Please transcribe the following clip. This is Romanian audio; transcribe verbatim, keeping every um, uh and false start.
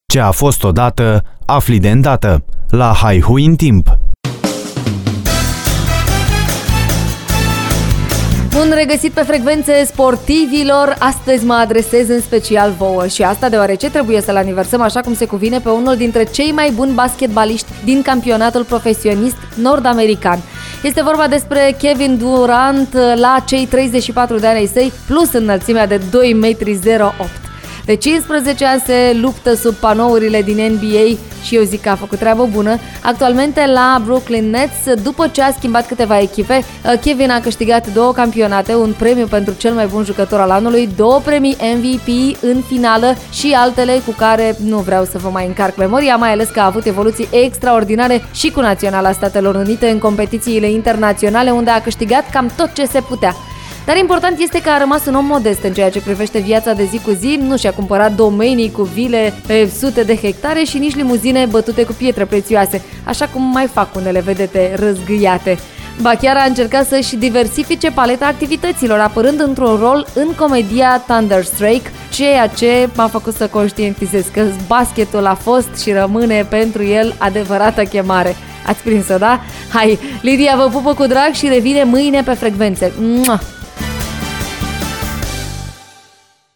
Ce a fost odată, afli de îndată. La Haihui în timp. Bun regăsit pe frecvențe sportivilor. Astăzi mă adresez în special vouă și asta deoarece trebuie să-l aniversăm așa cum se cuvine pe unul dintre cei mai buni basketbaliști din campionatul profesionist nord-american. Este vorba despre Kevin Durant la cei treizeci și patru de ani ai săi, plus înălțimea de doi metri zero opt. De cincisprezece ani se luptă sub panourile din N B A și eu zic că a făcut treabă bună. Actualmente la Brooklyn Nets, după ce a schimbat câteva echipe, Kevin a câștigat două campionate, un premiu pentru cel mai bun jucător al anului, două premii M V P în finală și altele cu care nu vreau să vă mai încarc memoria, mai ales că a avut evoluții extraordinare și cu Naționala Statelor Unite în competițiile internaționale, unde a câștigat cam tot ce se putea. Dar important este că a rămas un om modest în ceea ce privește viața de zi cu zi, nu și-a cumpărat domenii cu vile pe sute de hectare și nici limuzine bătute cu pietre prețioase, așa cum mai fac unele vedete răzgâiate. Ba chiar a încercat să-și diversifice paleta activităților, apărând într-un rol în comedia Thunderstruck, ceea ce m-a făcut să conștientizez că basketul a fost și rămâne pentru el adevărata chemare. Ați prins-o, da? Hai, Lidia vă pupă cu drag și revine mâine pe frecvențe. Mua!